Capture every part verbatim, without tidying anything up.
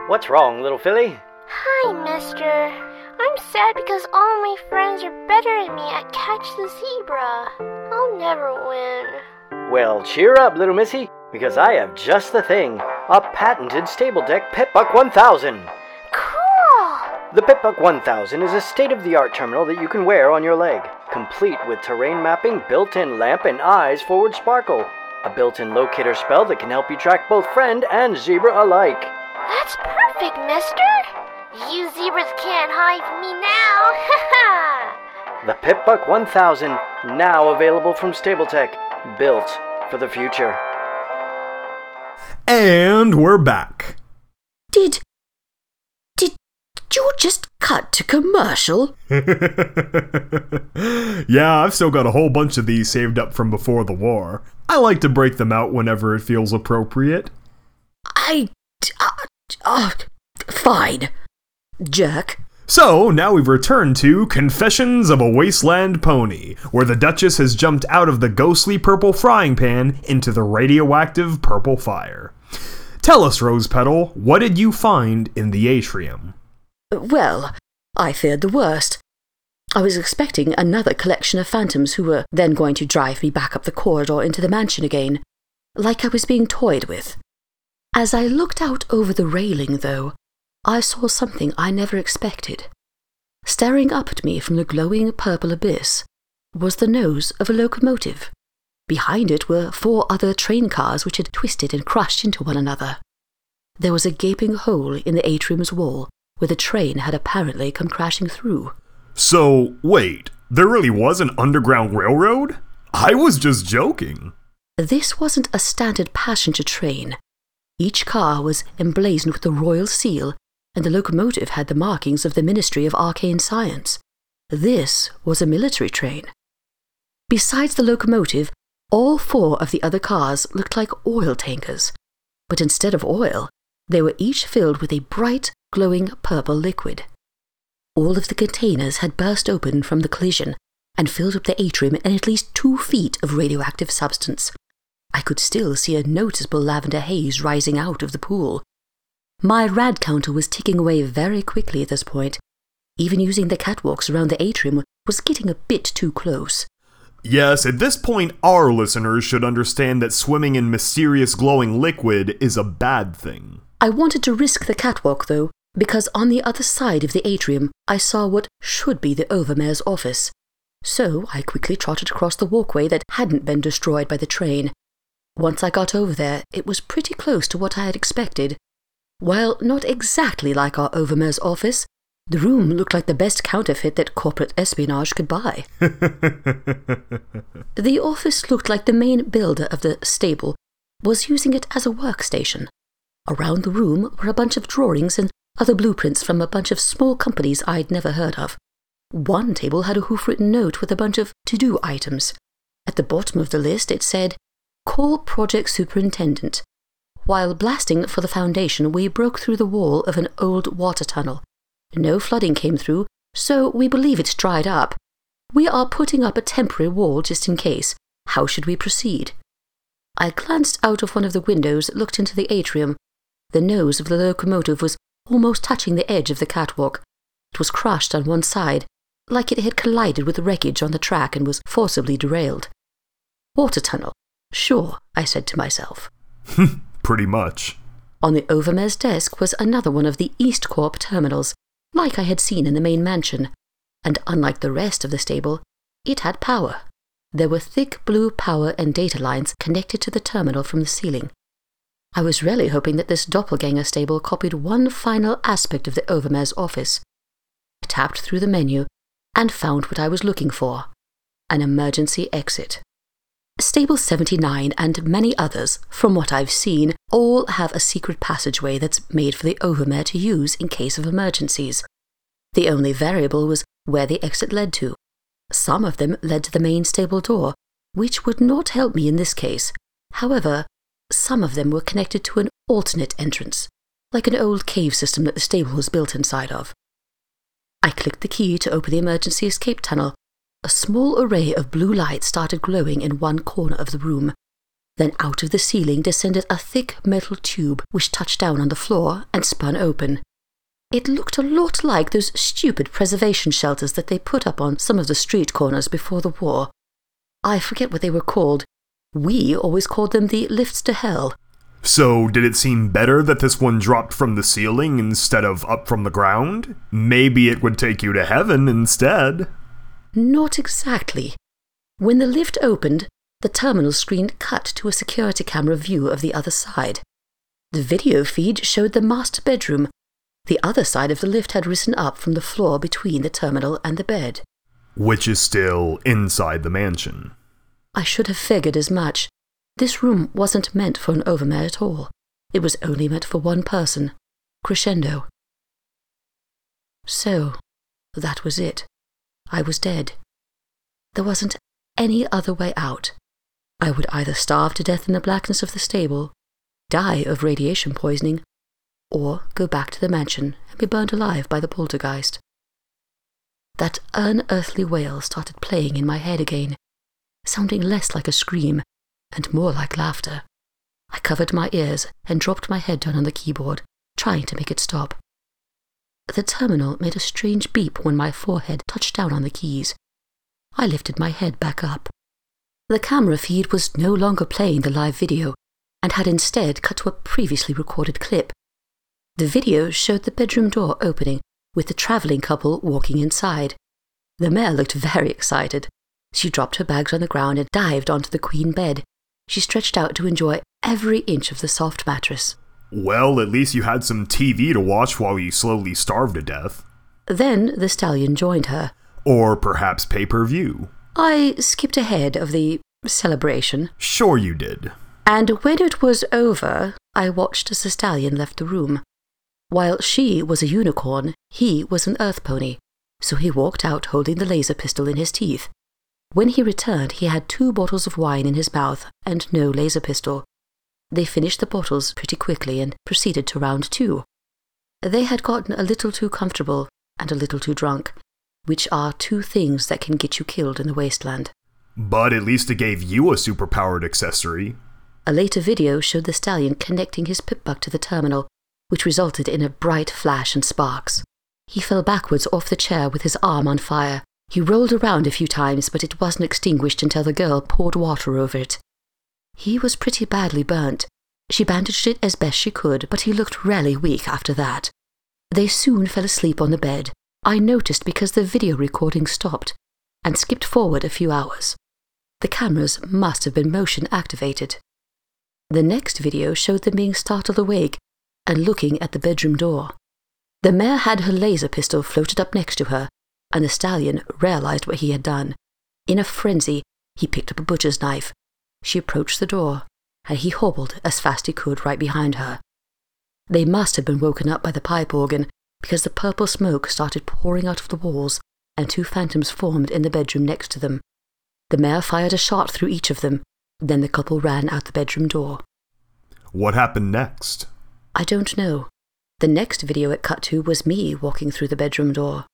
What's wrong, little filly? Hi, mister. I'm sad because all my friends are better than me at Catch the Zebra. I'll never win. Well, cheer up, little missy, because I have just the thing. A patented stable deck Pip-Buck one thousand. Cool! The Pip-Buck one thousand is a state-of-the-art terminal that you can wear on your leg, complete with terrain mapping, built-in lamp, and eyes forward sparkle. A built-in locator spell that can help you track both friend and zebra alike. That's perfect, mister. You zebras can't hide from me now. The Pip-Buck one thousand, now available from StableTech, built for the future. And we're back. Did... Did you just cut to commercial? Yeah, I've still got a whole bunch of these saved up from before the war. I like to break them out whenever it feels appropriate. I... Uh, uh, fine. Jerk. So, now we've returned to Confessions of a Wasteland Pony, where the Duchess has jumped out of the ghostly purple frying pan into the radioactive purple fire. Tell us, Rose Petal, what did you find in the atrium? Well, I feared the worst. I was expecting another collection of phantoms who were then going to drive me back up the corridor into the mansion again, like I was being toyed with. As I looked out over the railing, though, I saw something I never expected. Staring up at me from the glowing purple abyss was the nose of a locomotive. Behind it were four other train cars which had twisted and crushed into one another. There was a gaping hole in the atrium's wall where the train had apparently come crashing through. So, wait, there really was an underground railroad? I was just joking. This wasn't a standard passenger train. Each car was emblazoned with the royal seal, and the locomotive had the markings of the Ministry of Arcane Science. This was a military train. Besides the locomotive, all four of the other cars looked like oil tankers, but instead of oil, they were each filled with a bright, glowing purple liquid. All of the containers had burst open from the collision and filled up the atrium in at least two feet of radioactive substance. I could still see a noticeable lavender haze rising out of the pool. My rad counter was ticking away very quickly at this point. Even using the catwalks around the atrium was getting a bit too close. Yes, at this point, our listeners should understand that swimming in mysterious glowing liquid is a bad thing. I wanted to risk the catwalk, though, because on the other side of the atrium, I saw what should be the Overmare's office. So I quickly trotted across the walkway that hadn't been destroyed by the train. Once I got over there, it was pretty close to what I had expected. While not exactly like our Overmare's office, the room looked like the best counterfeit that corporate espionage could buy. The office looked like the main builder of the stable was using it as a workstation. Around the room were a bunch of drawings and other blueprints from a bunch of small companies I'd never heard of. One table had a hoof-written note with a bunch of to-do items. At the bottom of the list it said, "Call Project Superintendent." While blasting for the foundation, we broke through the wall of an old water tunnel. No flooding came through, so we believe it's dried up. We are putting up a temporary wall just in case. How should we proceed? I glanced out of one of the windows that looked into the atrium. The nose of the locomotive was almost touching the edge of the catwalk. It was crushed on one side, like it had collided with the wreckage on the track and was forcibly derailed. Water tunnel. Sure, I said to myself. Pretty much. On the Overmare's desk was another one of the East Corp terminals, like I had seen in the main mansion, and unlike the rest of the stable, it had power. There were thick blue power and data lines connected to the terminal from the ceiling. I was really hoping that this doppelganger stable copied one final aspect of the Overmare's office. I tapped through the menu and found what I was looking for, an emergency exit. Stable seventy-nine and many others, from what I've seen, all have a secret passageway that's made for the Overmare to use in case of emergencies. The only variable was where the exit led to. Some of them led to the main stable door, which would not help me in this case. However, some of them were connected to an alternate entrance, like an old cave system that the stable was built inside of. I clicked the key to open the emergency escape tunnel. A small array of blue light started glowing in one corner of the room. Then out of the ceiling descended a thick metal tube which touched down on the floor and spun open. It looked a lot like those stupid preservation shelters that they put up on some of the street corners before the war. I forget what they were called. We always called them the lifts to hell. So, did it seem better that this one dropped from the ceiling instead of up from the ground? Maybe it would take you to heaven instead. Not exactly. When the lift opened, the terminal screen cut to a security camera view of the other side. The video feed showed the master bedroom. The other side of the lift had risen up from the floor between the terminal and the bed. Which is still inside the mansion. I should have figured as much. This room wasn't meant for an overmare at all. It was only meant for one person, Crescendo. So, that was it. I was dead. There wasn't any other way out. I would either starve to death in the blackness of the stable, die of radiation poisoning, or go back to the mansion and be burned alive by the poltergeist. That unearthly wail started playing in my head again, sounding less like a scream and more like laughter. I covered my ears and dropped my head down on the keyboard, trying to make it stop. The terminal made a strange beep when my forehead touched down on the keys. I lifted my head back up. The camera feed was no longer playing the live video and had instead cut to a previously recorded clip. The video showed the bedroom door opening with the travelling couple walking inside. The mare looked very excited. She dropped her bags on the ground and dived onto the queen bed. She stretched out to enjoy every inch of the soft mattress. Well, at least you had some T V to watch while you slowly starved to death. Then the stallion joined her. Or perhaps pay-per-view. I skipped ahead of the celebration. Sure you did. And when it was over, I watched as the stallion left the room. While she was a unicorn, he was an earth pony, so he walked out holding the laser pistol in his teeth. When he returned, he had two bottles of wine in his mouth and no laser pistol. They finished the bottles pretty quickly and proceeded to round two. They had gotten a little too comfortable and a little too drunk, which are two things that can get you killed in the wasteland. But at least it gave you a superpowered accessory. A later video showed the stallion connecting his pip-buck to the terminal, which resulted in a bright flash and sparks. He fell backwards off the chair with his arm on fire. He rolled around a few times, but it wasn't extinguished until the girl poured water over it. He was pretty badly burnt. She bandaged it as best she could, but he looked really weak after that. They soon fell asleep on the bed. I noticed because the video recording stopped and skipped forward a few hours. The cameras must have been motion activated. The next video showed them being startled awake and looking at the bedroom door. The mare had her laser pistol floated up next to her, and the stallion realized what he had done. In a frenzy, he picked up a butcher's knife. She approached the door, and he hobbled as fast he could right behind her. They must have been woken up by the pipe organ, because the purple smoke started pouring out of the walls, and two phantoms formed in the bedroom next to them. The mare fired a shot through each of them, then the couple ran out the bedroom door. What happened next? I don't know. The next video it cut to was me walking through the bedroom door.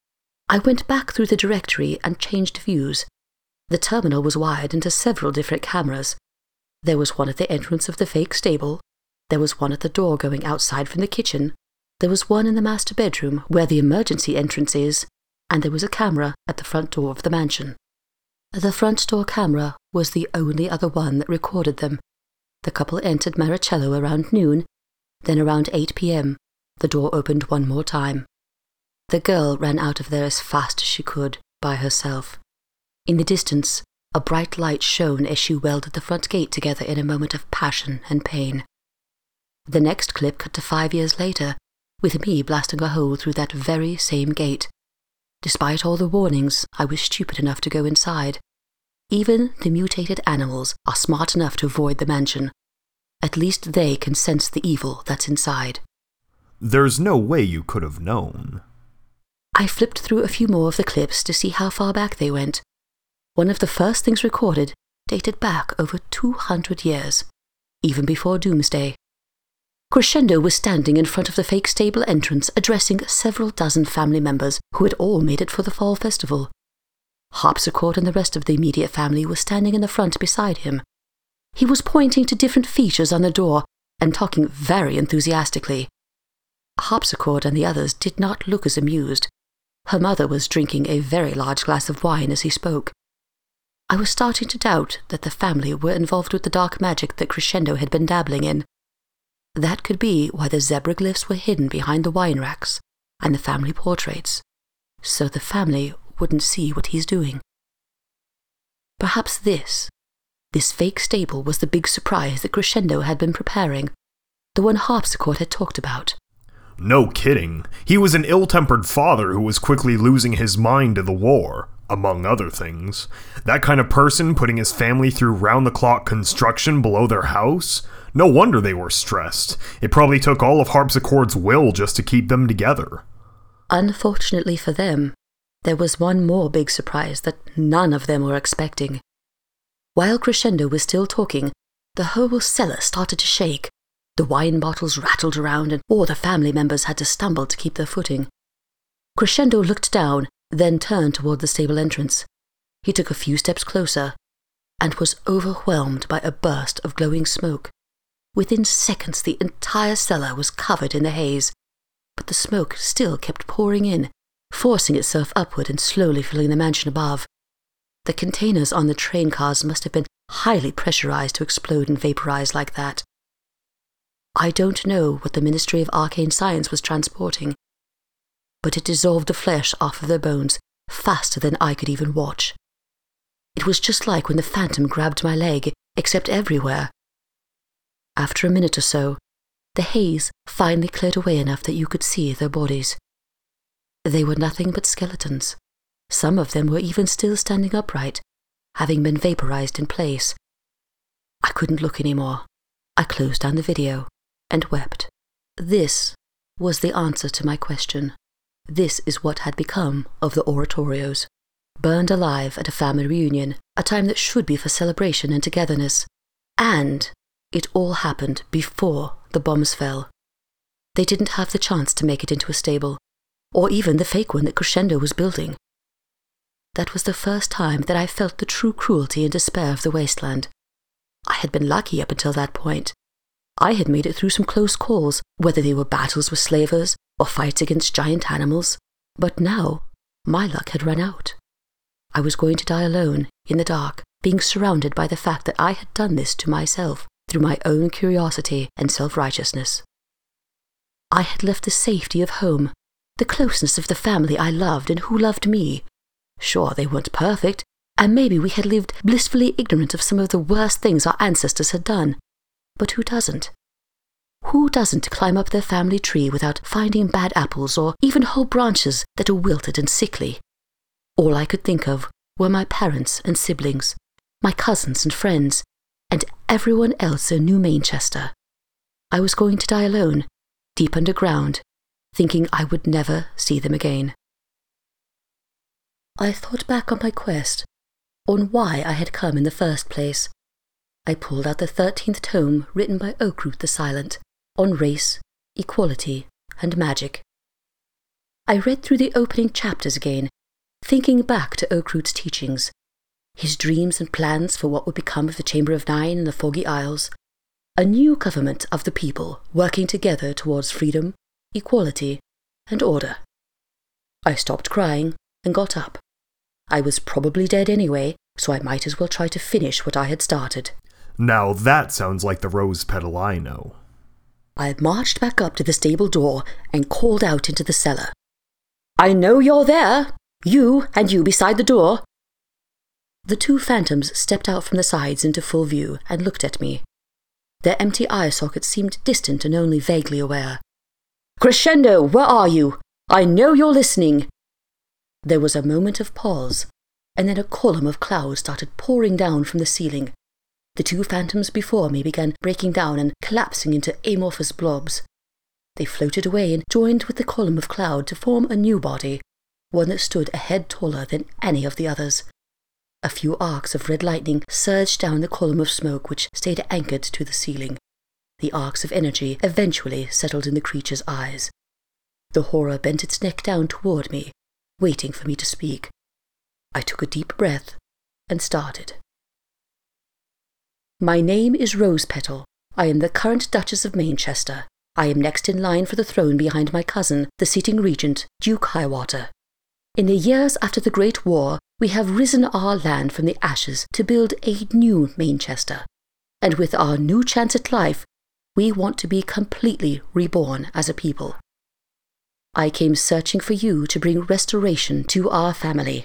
I went back through the directory and changed views. The terminal was wired into several different cameras. There was one at the entrance of the fake stable. There was one at the door going outside from the kitchen. There was one in the master bedroom where the emergency entrance is, and there was a camera at the front door of the mansion. The front door camera was the only other one that recorded them. The couple entered Maricello around noon. Then around eight p.m., the door opened one more time. The girl ran out of there as fast as she could, by herself. In the distance, a bright light shone as she welded the front gate together in a moment of passion and pain. The next clip cut to five years later, with me blasting a hole through that very same gate. Despite all the warnings, I was stupid enough to go inside. Even the mutated animals are smart enough to avoid the mansion. At least they can sense the evil that's inside. There's no way you could have known. I flipped through a few more of the clips to see how far back they went. One of the first things recorded dated back over two hundred years, even before Doomsday. Crescendo was standing in front of the fake stable entrance addressing several dozen family members who had all made it for the fall festival. Harpsichord and the rest of the immediate family were standing in the front beside him. He was pointing to different features on the door and talking very enthusiastically. Harpsichord and the others did not look as amused. Her mother was drinking a very large glass of wine as he spoke. I was starting to doubt that the family were involved with the dark magic that Crescendo had been dabbling in. That could be why the zebra glyphs were hidden behind the wine racks and the family portraits, so the family wouldn't see what he's doing. Perhaps this, this fake stable was the big surprise that Crescendo had been preparing, the one Harpsichord had talked about. No kidding. He was an ill-tempered father who was quickly losing his mind to the war, among other things. That kind of person putting his family through round-the-clock construction below their house? No wonder they were stressed. It probably took all of Harpsichord's will just to keep them together. Unfortunately for them, there was one more big surprise that none of them were expecting. While Crescendo was still talking, the whole cellar started to shake. The wine bottles rattled around and all the family members had to stumble to keep their footing. Crescendo looked down, then turned toward the stable entrance. He took a few steps closer and was overwhelmed by a burst of glowing smoke. Within seconds, the entire cellar was covered in the haze, but the smoke still kept pouring in, forcing itself upward and slowly filling the mansion above. The containers on the train cars must have been highly pressurized to explode and vaporize like that. I don't know what the Ministry of Arcane Science was transporting, but it dissolved the flesh off of their bones faster than I could even watch. It was just like when the phantom grabbed my leg, except everywhere. After a minute or so, the haze finally cleared away enough that you could see their bodies. They were nothing but skeletons. Some of them were even still standing upright, having been vaporized in place. I couldn't look anymore. I closed down the video and wept. This was the answer to my question. This is what had become of the oratorios. Burned alive at a family reunion, a time that should be for celebration and togetherness. And it all happened before the bombs fell. They didn't have the chance to make it into a stable, or even the fake one that Crescendo was building. That was the first time that I felt the true cruelty and despair of the wasteland. I had been lucky up until that point. I had made it through some close calls, whether they were battles with slavers or fights against giant animals, but now my luck had run out. I was going to die alone, in the dark, being surrounded by the fact that I had done this to myself through my own curiosity and self-righteousness. I had left the safety of home, the closeness of the family I loved and who loved me. Sure, they weren't perfect, and maybe we had lived blissfully ignorant of some of the worst things our ancestors had done. But who doesn't? Who doesn't climb up their family tree without finding bad apples or even whole branches that are wilted and sickly? All I could think of were my parents and siblings, my cousins and friends, and everyone else in New Manchester. I was going to die alone, deep underground, thinking I would never see them again. I thought back on my quest, on why I had come in the first place. I pulled out the thirteenth tome written by Oakroot the Silent, on race, equality, and magic. I read through the opening chapters again, thinking back to Oakroot's teachings, his dreams and plans for what would become of the Chamber of Nine and the Foggy Isles, a new government of the people working together towards freedom, equality, and order. I stopped crying and got up. I was probably dead anyway, so I might as well try to finish what I had started. Now that sounds like the rose petal I know. I marched back up to the stable door and called out into the cellar. I know you're there! You and you beside the door! The two phantoms stepped out from the sides into full view and looked at me. Their empty eye sockets seemed distant and only vaguely aware. Crescendo, where are you? I know you're listening! There was a moment of pause, and then a column of clouds started pouring down from the ceiling. The two phantoms before me began breaking down and collapsing into amorphous blobs. They floated away and joined with the column of cloud to form a new body, one that stood a head taller than any of the others. A few arcs of red lightning surged down the column of smoke which stayed anchored to the ceiling. The arcs of energy eventually settled in the creature's eyes. The horror bent its neck down toward me, waiting for me to speak. I took a deep breath and started. My name is Rose Petal. I am the current Duchess of Mainchester. I am next in line for the throne behind my cousin, the sitting regent, Duke Highwater. In the years after the Great War, we have risen our land from the ashes to build a new Mainchester. And with our new chance at life, we want to be completely reborn as a people. I came searching for you to bring restoration to our family.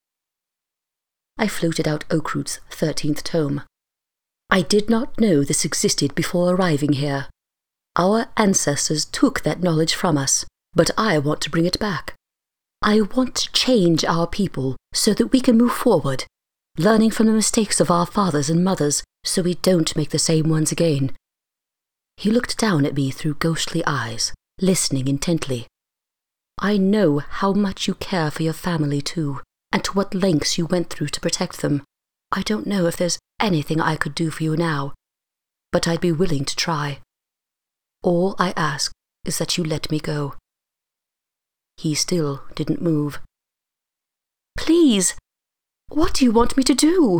I floated out Oakroot's thirteenth tome. I did not know this existed before arriving here. Our ancestors took that knowledge from us, but I want to bring it back. I want to change our people so that we can move forward, learning from the mistakes of our fathers and mothers so we don't make the same ones again. He looked down at me through ghostly eyes, listening intently. I know how much you care for your family too, and to what lengths you went through to protect them. I don't know if there's anything I could do for you now, but I'd be willing to try. All I ask is that you let me go. He still didn't move. Please, what do you want me to do?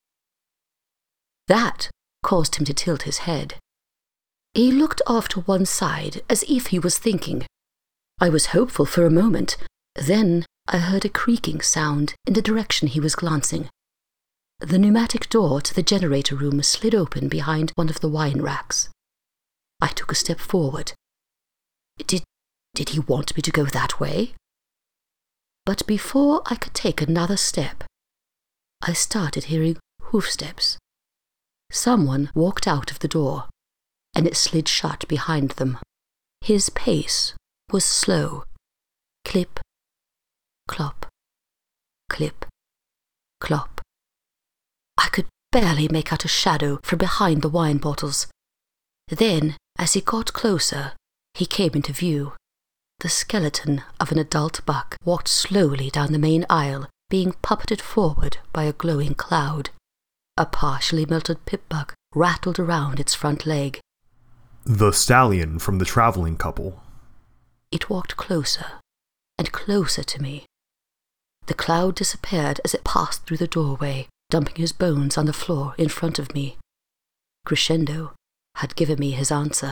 That caused him to tilt his head. He looked off to one side as if he was thinking. I was hopeful for a moment. Then I heard a creaking sound in the direction he was glancing. The pneumatic door to the generator room slid open behind one of the wine racks. I took a step forward. Did, did he want me to go that way? But before I could take another step, I started hearing hoofsteps. Someone walked out of the door, and it slid shut behind them. His pace was slow. Clip, clop, clip, clop. I could barely make out a shadow from behind the wine bottles. Then, as he got closer, he came into view. The skeleton of an adult buck walked slowly down the main aisle, being puppeted forward by a glowing cloud. A partially melted pip-buck rattled around its front leg. The stallion from the traveling couple. It walked closer and closer to me. The cloud disappeared as it passed through the doorway, dumping his bones on the floor in front of me. Crescendo had given me his answer.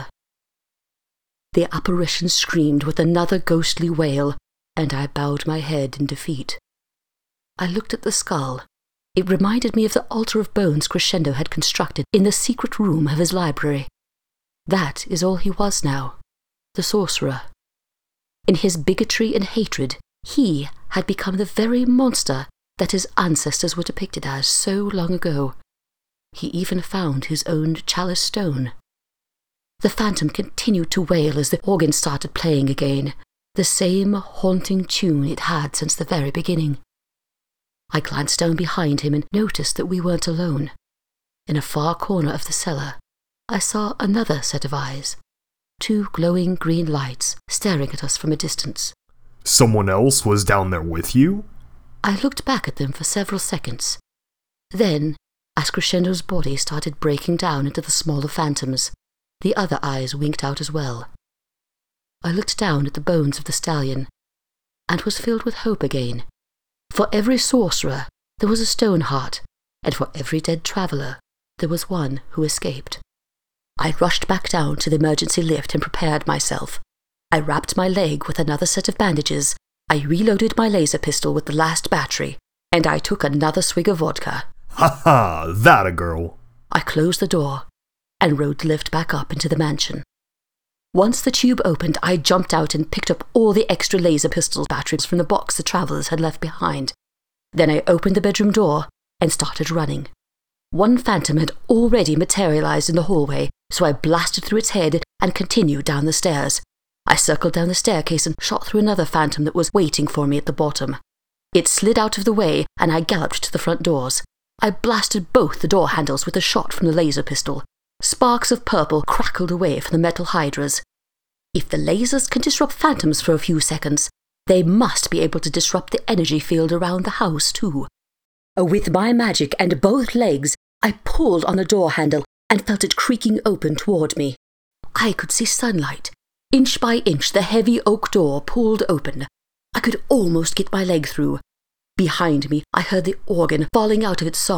The apparition screamed with another ghostly wail, and I bowed my head in defeat. I looked at the skull. It reminded me of the altar of bones Crescendo had constructed in the secret room of his library. That is all he was now, the sorcerer. In his bigotry and hatred, he had become the very monster that his ancestors were depicted as so long ago. He even found his own chalice stone. The phantom continued to wail as the organ started playing again, the same haunting tune it had since the very beginning. I glanced down behind him and noticed that we weren't alone. In a far corner of the cellar, I saw another set of eyes, two glowing green lights staring at us from a distance. Someone else was down there with you? I looked back at them for several seconds. Then, as Crescendo's body started breaking down into the smaller phantoms, the other eyes winked out as well. I looked down at the bones of the stallion, and was filled with hope again. For every sorcerer, there was a stone heart, and for every dead traveller, there was one who escaped. I rushed back down to the emergency lift and prepared myself. I wrapped my leg with another set of bandages, I reloaded my laser pistol with the last battery, and I took another swig of vodka. Ha ha, that a girl. I closed the door and rode the lift back up into the mansion. Once the tube opened, I jumped out and picked up all the extra laser pistol batteries from the box the travellers had left behind. Then I opened the bedroom door and started running. One phantom had already materialized in the hallway, so I blasted through its head and continued down the stairs. I circled down the staircase and shot through another phantom that was waiting for me at the bottom. It slid out of the way, and I galloped to the front doors. I blasted both the door handles with a shot from the laser pistol. Sparks of purple crackled away from the metal hydras. If the lasers can disrupt phantoms for a few seconds, they must be able to disrupt the energy field around the house too. With my magic and both legs, I pulled on the door handle and felt it creaking open toward me. I could see sunlight. Inch by inch, the heavy oak door pulled open. I could almost get my leg through. Behind me, I heard the organ falling out of its song,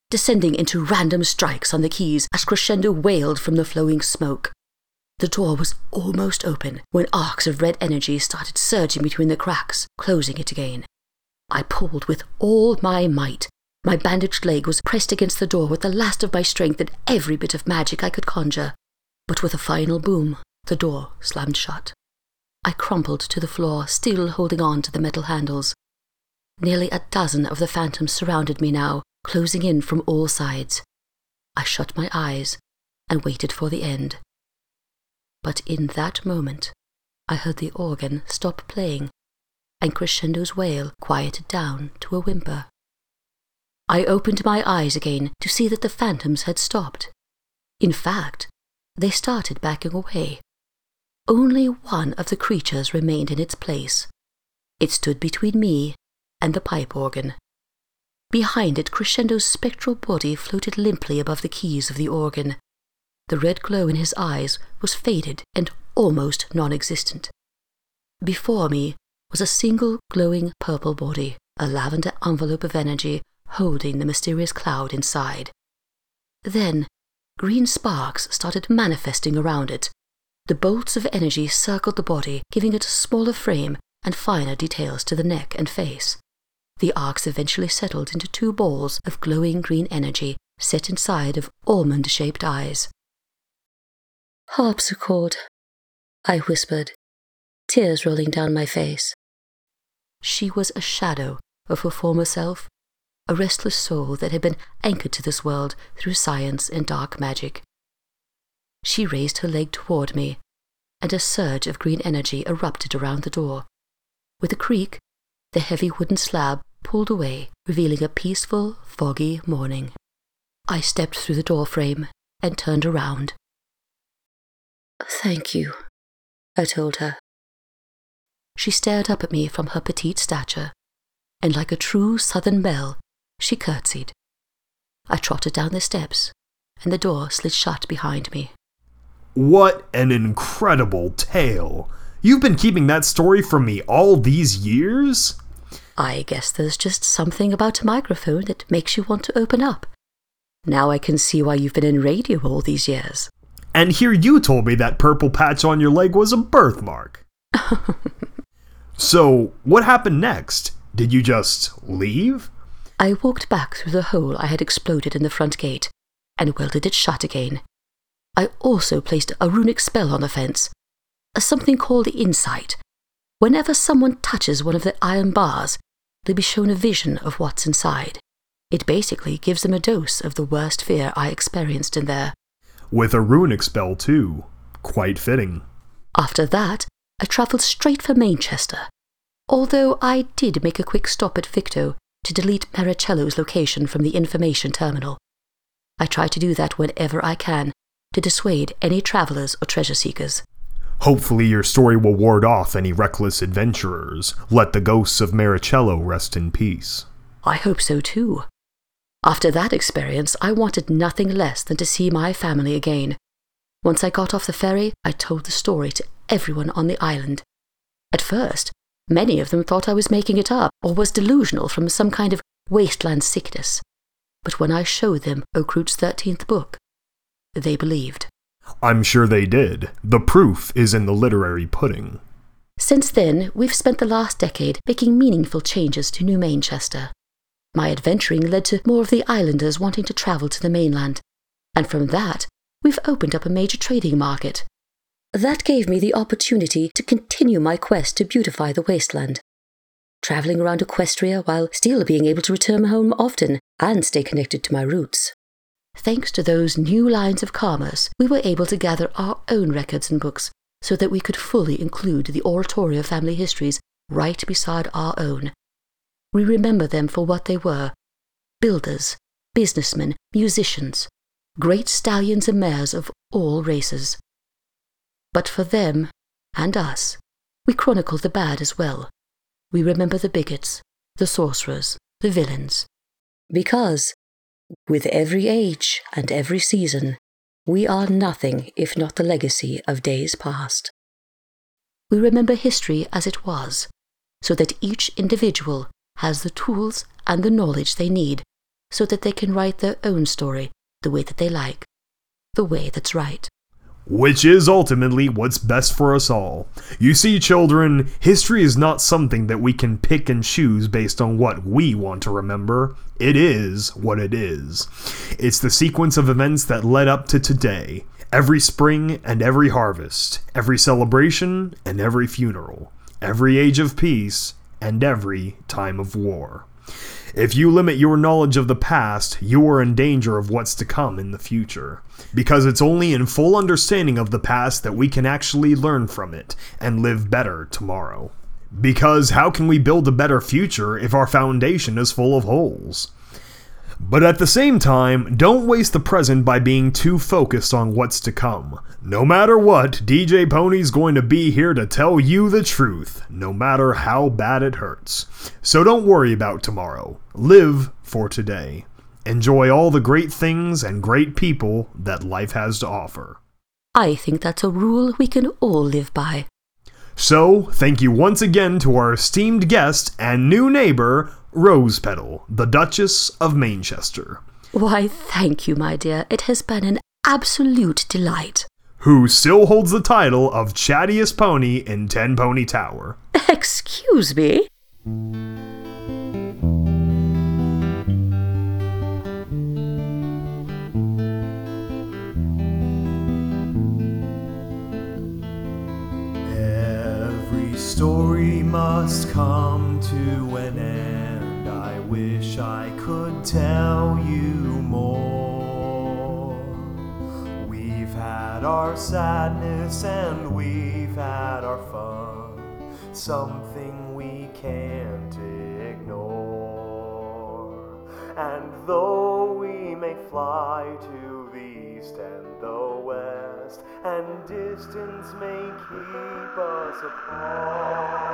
descending into random strikes on the keys as crescendo wailed from the flowing smoke. The door was almost open when arcs of red energy started surging between the cracks, closing it again. I pulled with all my might. My bandaged leg was pressed against the door with the last of my strength and every bit of magic I could conjure. But with a final boom, the door slammed shut. I crumpled to the floor, still holding on to the metal handles. Nearly a dozen of the phantoms surrounded me now, closing in from all sides. I shut my eyes and waited for the end. But in that moment, I heard the organ stop playing, and Crescendo's wail quieted down to a whimper. I opened my eyes again to see that the phantoms had stopped. In fact, they started backing away. Only one of the creatures remained in its place. It stood between me and the pipe organ. Behind it, Crescendo's spectral body floated limply above the keys of the organ. The red glow in his eyes was faded and almost non-existent. Before me was a single glowing purple body, a lavender envelope of energy holding the mysterious cloud inside. Then, green sparks started manifesting around it. The bolts of energy circled the body, giving it a smaller frame and finer details to the neck and face. The arcs eventually settled into two balls of glowing green energy set inside of almond-shaped eyes. "Harpsichord," I whispered, tears rolling down my face. She was a shadow of her former self, a restless soul that had been anchored to this world through science and dark magic. She raised her leg toward me, and a surge of green energy erupted around the door. With a creak, the heavy wooden slab pulled away, revealing a peaceful, foggy morning. I stepped through the doorframe and turned around. "Thank you," I told her. She stared up at me from her petite stature, and like a true southern belle, she curtsied. I trotted down the steps, and the door slid shut behind me. What an incredible tale! You've been keeping that story from me all these years? I guess there's just something about a microphone that makes you want to open up. Now I can see why you've been in radio all these years. And here you told me that purple patch on your leg was a birthmark. So, what happened next? Did you just leave? I walked back through the hole I had exploded in the front gate, and welded it shut again. I also placed a runic spell on the fence, a something called Insight. Whenever someone touches one of the iron bars, they'll be shown a vision of what's inside. It basically gives them a dose of the worst fear I experienced in there. With a runic spell, too. Quite fitting. After that, I travelled straight for Manchester, although I did make a quick stop at Victo to delete Maricello's location from the information terminal. I try to do that whenever I can, to dissuade any travellers or treasure seekers. Hopefully your story will ward off any reckless adventurers. Let the ghosts of Maricello rest in peace. I hope so too. After that experience, I wanted nothing less than to see my family again. Once I got off the ferry, I told the story to everyone on the island. At first, many of them thought I was making it up or was delusional from some kind of wasteland sickness. But when I showed them Okrut's thirteenth book, they believed. I'm sure they did. The proof is in the literary pudding. Since then, we've spent the last decade making meaningful changes to New Manchester. My adventuring led to more of the islanders wanting to travel to the mainland, and from that, we've opened up a major trading market. That gave me the opportunity to continue my quest to beautify the wasteland, travelling around Equestria while still being able to return home often and stay connected to my roots. Thanks to those new lines of commerce, we were able to gather our own records and books so that we could fully include the Oratorio family histories right beside our own. We remember them for what they were: builders, businessmen, musicians, great stallions and mares of all races. But for them, and us, we chronicle the bad as well. We remember the bigots, the sorcerers, the villains. Because, with every age and every season, we are nothing if not the legacy of days past. We remember history as it was, so that each individual has the tools and the knowledge they need so that they can write their own story the way that they like, the way that's right. Which is ultimately what's best for us all. You see, children, history is not something that we can pick and choose based on what we want to remember. It is what it is. It's the sequence of events that led up to today. Every spring and every harvest, every celebration and every funeral, every age of peace and every time of war. If you limit your knowledge of the past, you are in danger of what's to come in the future. Because it's only in full understanding of the past that we can actually learn from it and live better tomorrow. Because how can we build a better future if our foundation is full of holes? But at the same time, don't waste the present by being too focused on what's to come. No matter what, D J Pony's going to be here to tell you the truth, no matter how bad it hurts. So don't worry about tomorrow. Live for today. Enjoy all the great things and great people that life has to offer. I think that's a rule we can all live by. So, thank you once again to our esteemed guest and new neighbor, Rose Petal, the Duchess of Manchester. Why, thank you, my dear. It has been an absolute delight. Who still holds the title of chattiest pony in Ten Pony Tower. Excuse me? Every story must come to an end. I wish I could tell you more. We've had our sadness and we've had our fun, something we can't ignore. And though we may fly to the east and the west, and distance may keep us apart,